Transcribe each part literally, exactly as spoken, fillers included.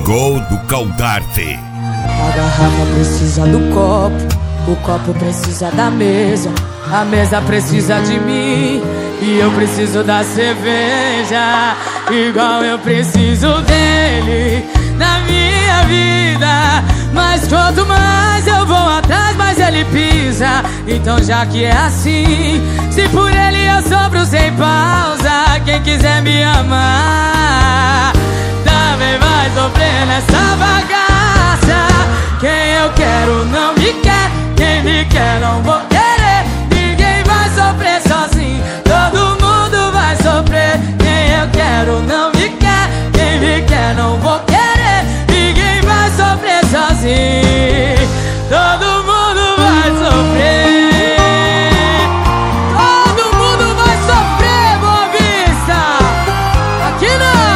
Gol do Caldarte. A garrafa precisa do copo, o copo precisa da mesa, a mesa precisa de mim e eu preciso da cerveja, igual eu preciso dele na minha vida. Mas quanto mais eu vou atrás, mais ele pisa. Então já que é assim, se por ele eu sofro sem pausa, quem quiser me amar também vai sofrer nessa bagaça. Quem eu quero não me quer, quem me quer não vou querer. Ninguém vai sofrer sozinho, todo mundo vai sofrer. Quem eu quero não me quer, quem me quer não vou querer. Ninguém vai sofrer sozinho, todo mundo vai sofrer. Todo mundo vai sofrer, Boa Vista. Aqui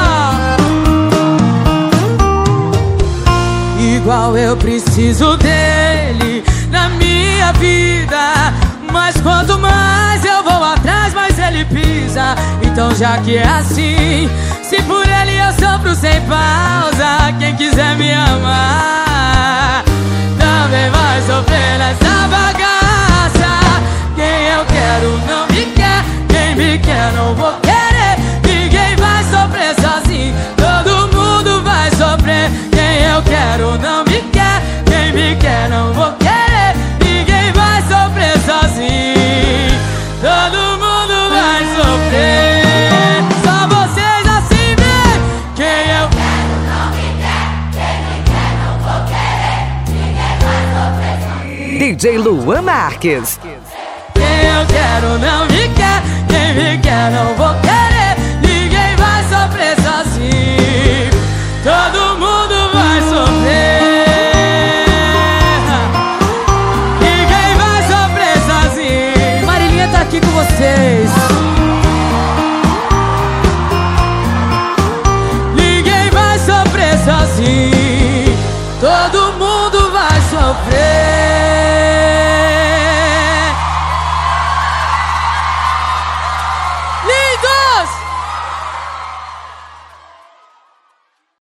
não. Igual eu preciso dele na minha vida, mas quanto mais eu vou atrás, mais ele pisa. Então já que é assim, se por ele eu sofro sem pausa, quem quiser me amar também vai sofrer nessa bagaça. Quem eu quero não me quer, quem me quer não vou querer. Ninguém vai sofrer sozinho, todo mundo vai sofrer. Quem eu quero não me quer, quem me quer não vou querer. Ninguém vai sofrer sozinho, todo mundo vai sofrer. Só vocês assim mesmo. Quem eu quero não me quer, quem me quer não vou querer. Ninguém vai sofrer sozinho. D J Luan Marques. Quem eu quero não me quer, quem me quer não vou querer. Ninguém vai sofrer sozinho, todo mundo vai sofrer. Ninguém vai sofrer sozinho. Marilinha tá aqui com vocês. Ninguém vai sofrer sozinho.